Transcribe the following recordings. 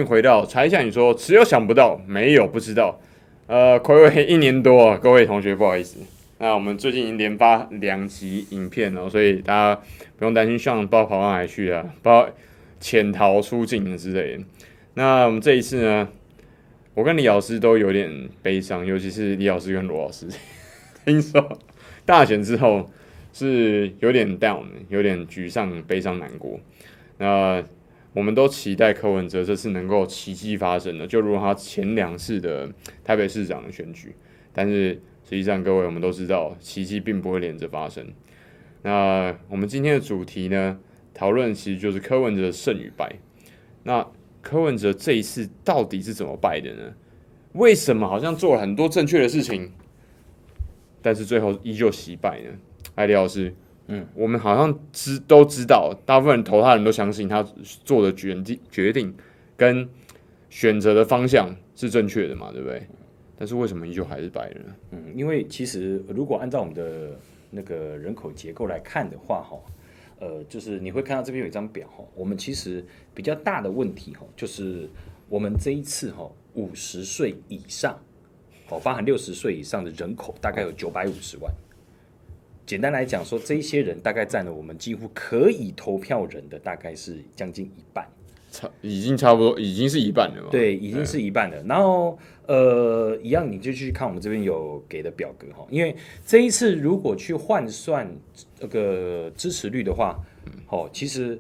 迎回到查一下，你说只有想不到，没有不知道。睽违1年多啊，各位同学不好意思。那我们最近已经连发2集影片了，所以大家不用担心像不知道跑到哪里去啊，不知道潜逃出境之类的。那我们这一次呢，我跟李老师都有点悲伤，尤其是李老师跟罗老师，听说大选之后是有点 down， 有点沮丧、悲伤、难过。那我们都期待柯文哲这次能够奇迹发生的，就如他前2次的台北市长的选举。但是实际上，各位我们都知道，奇迹并不会连着发生。那我们今天的主题呢，讨论其实就是柯文哲的胜与败。那柯文哲这一次到底是怎么败的呢？为什么好像做了很多正确的事情，但是最后依旧惜败呢？李老师。我们好像都知道，大部分人投他的人都相信他做的决定跟选择的方向是正确的嘛，对不对？但是为什么依旧还是败了呢？ 因为其实如果按照我们的那个人口结构来看的话，就是你会看到这边有一张表，我们其实比较大的问题，就是我们这一次50岁以上，包含60岁以上的人口大概有950万。简单来讲说，这一些人大概占了我们几乎可以投票人的大概是将近一半， 已经差不多，已经是一半了嘛？ 对，已经是一半了。然后一样你就去看我们这边有给的表格，因为这一次如果去换算这个支持率的话，其实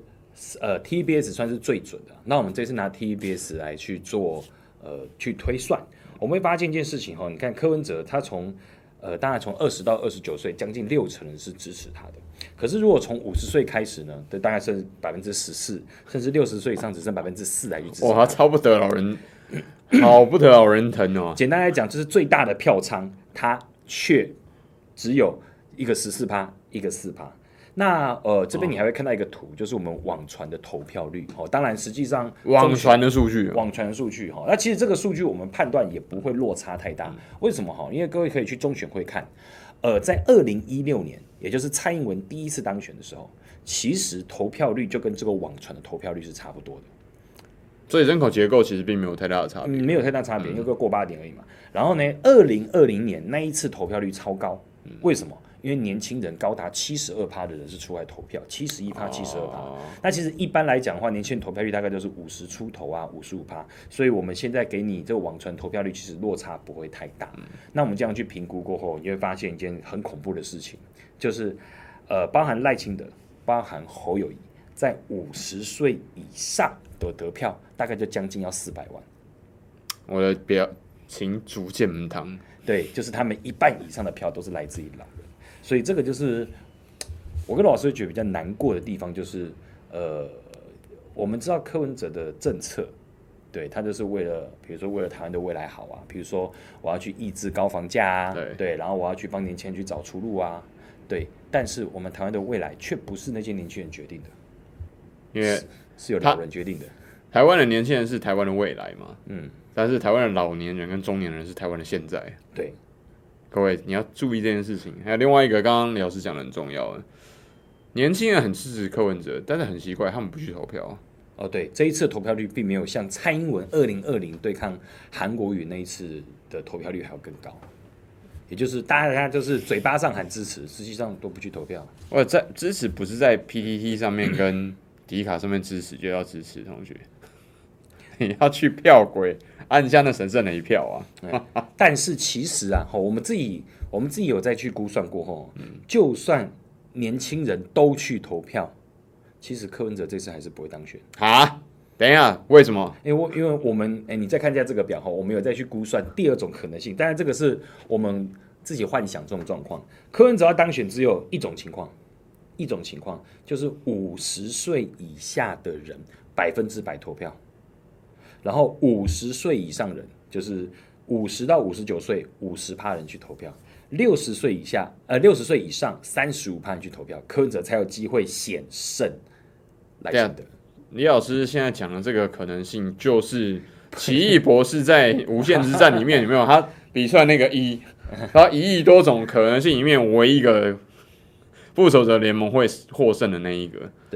TVBS 算是最准的。那我们这次拿 TVBS 来去做去推算，我们会发现一件事情，你看柯文哲他当然从20到29岁，将近60%人是支持他的。可是如果从50岁开始呢，大概剩14%，甚至60岁以上只剩4%来去支持他。 哇，他超不得老人，好不得老人疼哦。 简单来讲，就是最大的票仓，他却只有一个14%，一个4%。那这边你还会看到一个图，就是我们网传的投票率。当然实际上网传的数据， 那其实这个数据我们判断也不会落差太大。为什么？因为各位可以去中选会看，在2016年，也就是蔡英文第一次当选的时候，其实投票率就跟这个网传的投票率是差不多的。 所以人口结构其实并没有太大的差别， 没有太大差别，因为过8点而已嘛。然后呢，2020年那一次投票率超高，为什么？因为年轻人高达72%的人是出来投票，71%、72%。那其实一般来讲的话，年轻人投票率大概都是50出头啊，55%。所以我们现在给你这个网传投票率，其实落差不会太大。那我们这样去评估过后，你会发现一件很恐怖的事情，就是包含赖清德、包含侯友宜，在50岁以上的得票，大概就将近要400万。 我的表情逐渐唔同。 对，就是他们一半以上的票都是来自于老人。所以这个就是我跟老师觉得比较难过的地方，就是我们知道柯文哲的政策，对他就是为了，比如说为了台湾的未来好啊，比如说我要去抑制高房价啊，对，然后我要去帮年轻人去找出路啊，对，但是我们台湾的未来却不是那些年轻人决定的， 因为是由老人决定的。 台湾的年轻人是台湾的未来嘛，但是台湾的老年人跟中年人是台湾的现在， 对。 各位，你要注意这件事情。还有另外一个，刚刚李老师讲的很重要的，年轻人很支持柯文哲，但是很奇怪，他们不去投票。 对，这一次投票率并没有像蔡英文2020对抗韩国瑜那一次的投票率还要更高，也就是大家就是嘴巴上喊支持，实际上都不去投票。 在支持不是在 PTT 上面跟迪卡上面支持就要支持，同学，你要去票轨按下那神圣的一票啊！ 但是其实啊，我们自己有再去估算过后，就算年轻人都去投票，其实柯文哲这次还是不会当选啊！等一下，为什么？ 因为我们你再看一下这个表，我们有再去估算第二种可能性，当然这个是我们自己幻想这种状况。柯文哲要当选只有一种情况，就是50岁以下的人100%投票。然后50岁以上人，就是50到59岁50%人去投票，60岁以下60岁以上35%人去投票，柯文哲才有机会险胜赖清德。 李老师现在讲的这个可能性，就是奇异博士在无限之战里面有没有他比出来那个然后1亿多种可能性里面唯一一个复仇者联盟会获胜的那一个。 对。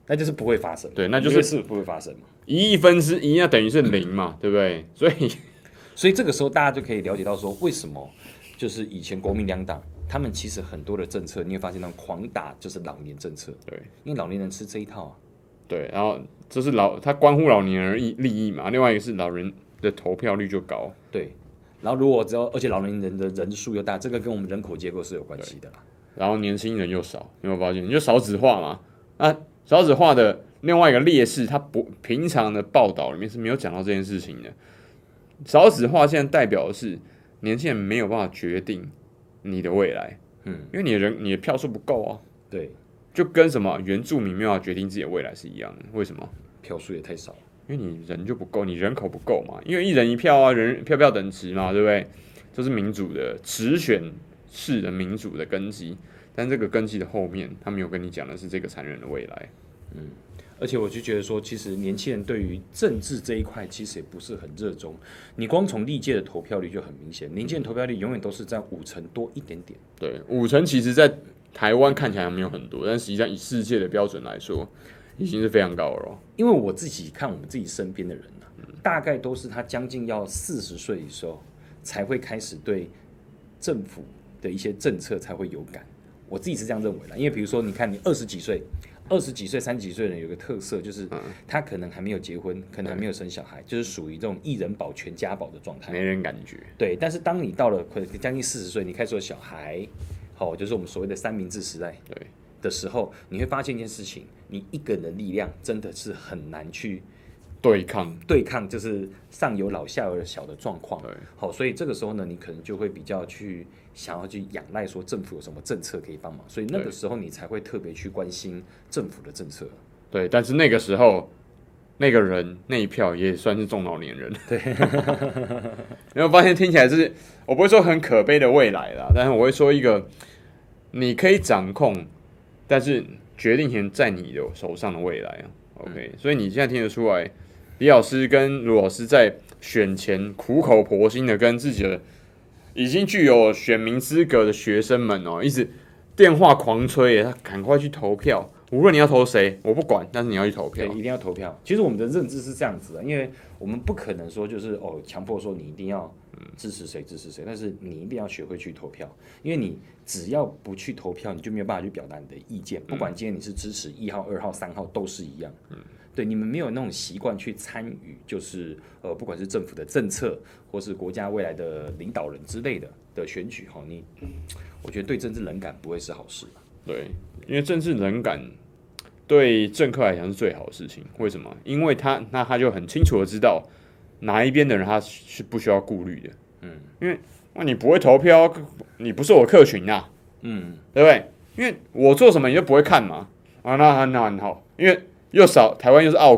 那就是不会发生。 对，那就是不会发生嘛。 1/1，那等于是0嘛，对不对？ 所以这个时候大家就可以了解到说，为什么就是以前国民两党他们其实很多的政策，你会发现他们狂打就是老年政策， 对， 因为老年人吃这一套啊。 对，然后这是它关乎老年人利益嘛，另外一个是老人的投票率就高。 对，然后而且老年人的人数又大，这个跟我们人口结构是有关系的啦。 然后年轻人又少，你有没有发现？你就少子化嘛。那少子化的另外一个劣势，它平常的报道里面是没有讲到这件事情的。少子化现在代表的是年轻人没有办法决定你的未来，因为你的票数不够啊。 对， 就跟什么原住民没有办法决定自己的未来是一样的。为什么？ 票数也太少了。 因为你人就不够，你人口不够嘛。因为一人一票啊，票等值嘛，对不对？这是民主的直选式的民主的根基。但这个根基的后面，他没有跟你讲的是这个残忍的未来。 而且我就觉得说，其实年轻人对于政治这一块其实也不是很热衷。你光从历届的投票率就很明显，年轻人投票率永远都是在50%多一点点。 对，50%其实在台湾看起来没有很多，但实际上以世界的标准来说，已经是非常高了哦。 因为我自己看我们自己身边的人大概都是他将近要40岁的时候，才会开始对政府的一些政策才会有感。我自己是这样认为的，因为比如说，你看你20几岁、30几岁的人有个特色，就是他可能还没有结婚，可能还没有生小孩，就是属于这种一人保全家保的状态， 没人感觉。 对，但是当你到了可能将近40岁，你开始有小孩，就是我们所谓的三明治时代的时候，你会发现一件事情，你一个人的力量真的是很难去对抗就是上有老下有小的状况。好，所以这个时候呢，你可能就会比较想要去仰赖说政府有什么政策可以帮忙，所以那个时候你才会特别去关心政府的政策。 对，但是那个时候那个人那一票也算是中老年人。 对， 没有发现听起来是我不会说很可悲的未来啦，但是我会说一个你可以掌控，但是决定权在你的手上的未来啊。OK，所以你现在听得出来，李老师跟卢老师在选前苦口婆心的跟自己的已经具有选民资格的学生们一直电话狂催，他赶快去投票。无论你要投谁，我不管，但是你要去投票， 对，一定要投票。其实我们的认知是这样子的，因为我们不可能说就是强迫说你一定要支持谁，但是你一定要学会去投票，因为你只要不去投票，你就没有办法去表达你的意见，不管今天你是支持1号、2号、3号都是一样。对，你们没有那种习惯去参与，就是不管是政府的政策，或是国家未来的领导人之类的选举我觉得对政治冷感不会是好事。 对，因为政治冷感对政客来讲是最好的事情。为什么？因为他就很清楚的知道哪一边的人他是不需要顾虑的。因为你不会投票，你不是我客群啊。对不对？因为我做什么你就不会看嘛。那很好，因为又少台湾又是澳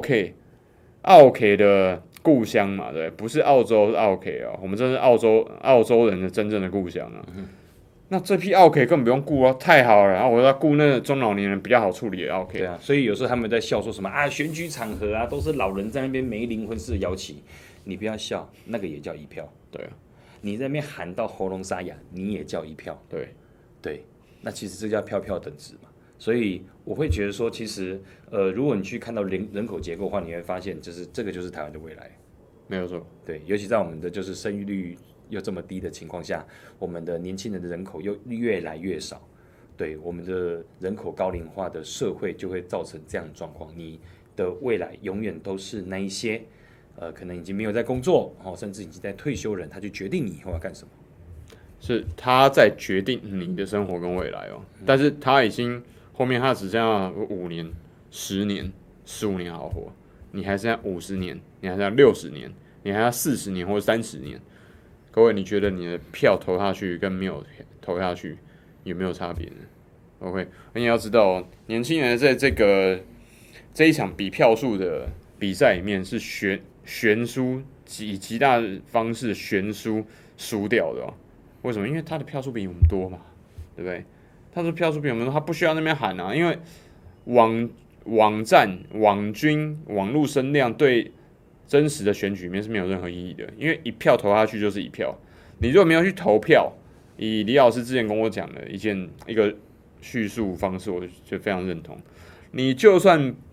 K 的故乡嘛，对，不是澳洲是澳 K 啊，我们这是澳洲人的真正的故乡啊。那这批澳 K 根本不用顾啊，太好了。然后我要顾那个中老年人比较好处理的澳 K。 对啊，所以有时候他们在笑说什么选举场合都是老人在那边没灵魂似的摇旗，你不要笑，那个也叫一票。 对啊， 你在那边喊到喉咙沙哑，你也叫一票。对，那其实这叫票等值嘛。所以我会觉得说，其实如果你去看到人口结构的话，你会发现就是这个就是台湾的未来。 没有错。 对，尤其在我们的就是生育率又这么低的情况下，我们的年轻人的人口又越来越少，对，我们的人口高龄化的社会就会造成这样的状况。你的未来永远都是那一些可能已经没有在工作，甚至已经在退休人，他去决定你以后要干什么。 是他在决定你的生活跟未来但是他已经后面他只剩下5年、10年、15年好活，你还剩下50年，你还剩下60年，你还剩下40年或者30年。各位，你觉得你的票投下去跟没有投下去有没有差别呢 ？OK， 你要知道，年轻人在这一场比票数的比赛里面是悬殊，以极大的方式悬殊输掉的为什么？因为他的票数比我们多嘛，对不对？他的票数比我们多，他不需要那边喊啊，因为网站、网军、网络声量对真实的选举里面是没有任何意义的，因为一票投下去就是一票。你如果没有去投票，以李老师之前跟我讲的一个叙述方式，我就非常认同。你就算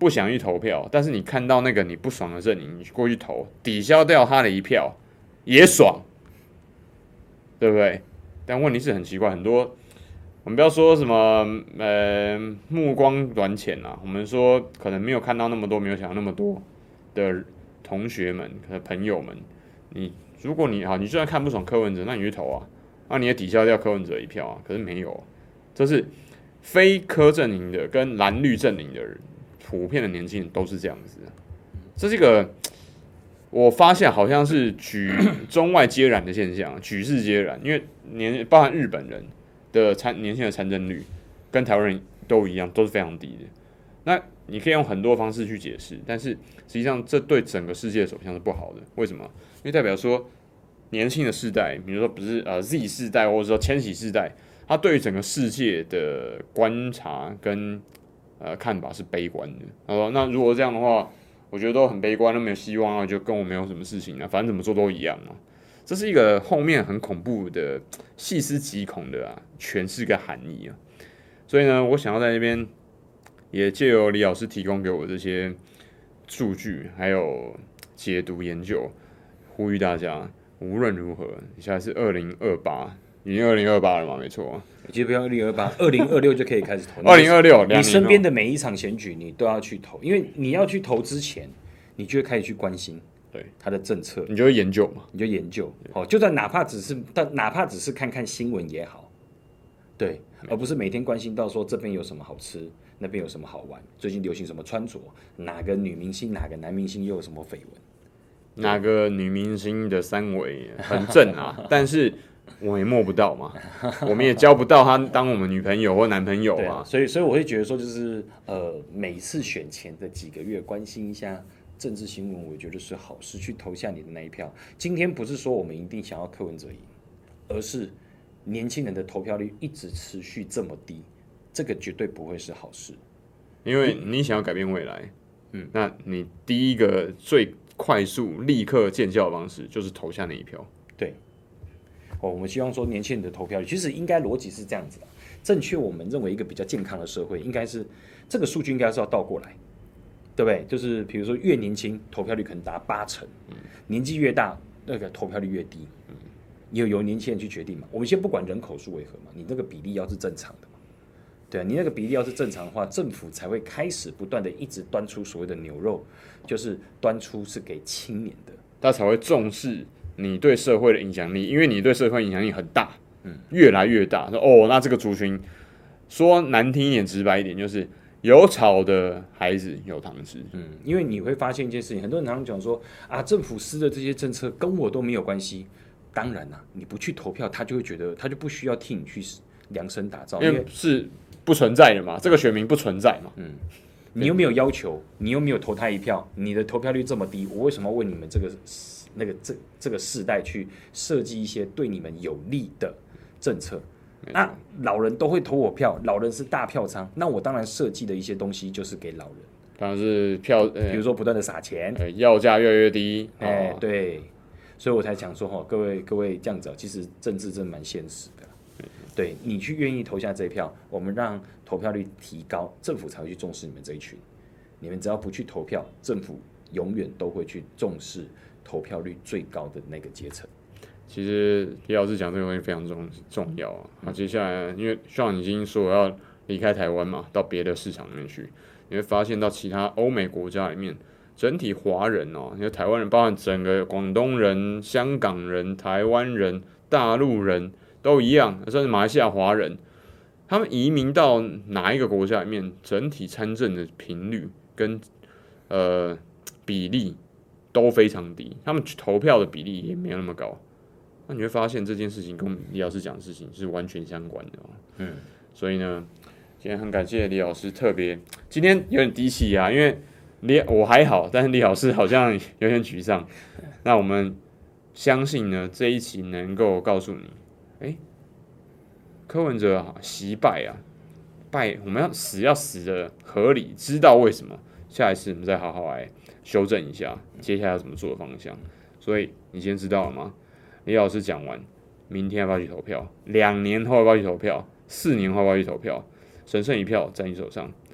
不想去投票，但是你看到那个你不爽的阵营，你过去投，抵消掉他的一票，也爽，对不对？但问题是很奇怪，很多我们不要说什么目光短浅啊，我们说可能没有看到那么多，没有想到那么多的同学们和朋友们，如果你就算看不爽柯文哲，那你去投啊，那你也抵消掉柯文哲一票啊，可是没有，这是非柯阵营的跟蓝绿阵营的人，普遍的年轻人都是这样子的，这是一个我发现好像是中外皆然的现象，举世皆然，因为包含日本人的年轻的参政率跟台湾人都一样，都是非常低的。那你可以用很多方式去解释，但是实际上这对整个世界的走向是不好的。为什么？因为代表说年轻的世代，比如说不是Z 世代，或者说千禧世代，他对于整个世界的观察跟看法是悲观的。他说，那如果这样的话，我觉得都很悲观，都没有希望啊，就跟我没有什么事情啊，反正怎么做都一样啊。这是一个后面很恐怖的、细思极恐的诠释跟含义啊。所以呢，我想要在那边也借由李老师提供给我这些数据，还有解读研究，呼吁大家无论如何，现在是2028，已经2028了嘛，没错。 其实不要2028，2026就可以开始投。 2026， 你身边的每一场选举，你都要去投，因为你要去投之前，你就会开始去关心。对他的政策， 你就会研究嘛？ 你就研究，就算哪怕只是看看新闻也好，对，而不是每天关心到说这边有什么好吃，那边有什么好玩，最近流行什么穿着，哪个女明星、哪个男明星又有什么绯闻， 哪个女明星的三围很正啊，但是我也摸不到嘛，我们也交不到她当我们女朋友或男朋友啊。 所以我会觉得说，就是每次选前的几个月关心一下政治新闻，我觉得是好事，去投下你的那一票。今天不是说我们一定想要柯文哲赢，而是年轻人的投票率一直持续这么低，这个绝对不会是好事。 因为你想要改变未来，那你第一个最快速、立刻见效的方式就是投下那一票。 对，我们希望说年轻人的投票率，其实应该逻辑是这样子的。正确，我们认为一个比较健康的社会，应该是这个数据应该是要倒过来。对不对？就是比如说，越年轻投票率可能达80%，年纪越大，那个投票率越低。由年轻人去决定嘛。我们先不管人口数为何嘛，你那个比例要是正常的嘛，对啊，你那个比例要是正常的话，政府才会开始不断的一直端出所谓的牛肉，就是端出是给青年的， 他才会重视你对社会的影响力，因为你对社会影响力很大，越来越大。那这个族群说难听一点、直白一点，就是有草的孩子有糖吃。 因为你会发现一件事情，很多人常常讲说政府施的这些政策跟我都没有关系。当然啦，你不去投票，他就会觉得他就不需要替你去量身打造， 因为是不存在的嘛，这个选民不存在嘛。 你又没有要求，你又没有投他一票，你的投票率这么低，我为什么要为你们这个世代去设计一些对你们有利的政策？那老人都会投我票，老人是大票仓，那我当然设计的一些东西就是给老人， 当然是票， 比如说不断的撒钱， 要价越来越低， 对，所以我才讲说各位这样子，其实政治真的蛮现实的，对你去愿意投下这一票，我们让投票率提高，政府才会去重视你们这一群，你们只要不去投票，政府永远都会去重视投票率最高的那个阶层。 其实李老师讲这个东西非常重要啊。接下来，因为像已经说要离开台湾嘛，到别的市场里面去，你会发现到其他欧美国家里面，整体华人因为台湾人，包含整个广东人、香港人、台湾人、大陆人都一样，甚至马来西亚华人，他们移民到哪一个国家里面，整体参政的频率跟比例都非常低，他们投票的比例也没有那么高。那你会发现这件事情跟李老师讲的事情是完全相关的所以呢，今天很感谢李老师，特别今天有点低气压，因为我还好，但是李老师好像有点沮丧。那我们相信呢，这一期能够告诉你，柯文哲惜败我们要死的合理，知道为什么，下一次我们再好好来修正一下，接下来要怎么做的方向。所以你今天知道了吗？李老师讲完，明天要不要去投票？2年后要不要去投票？4年后要不要去投票？神圣一票在你手上。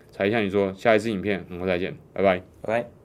才向你说下一次影片我们再见，拜拜。 拜拜。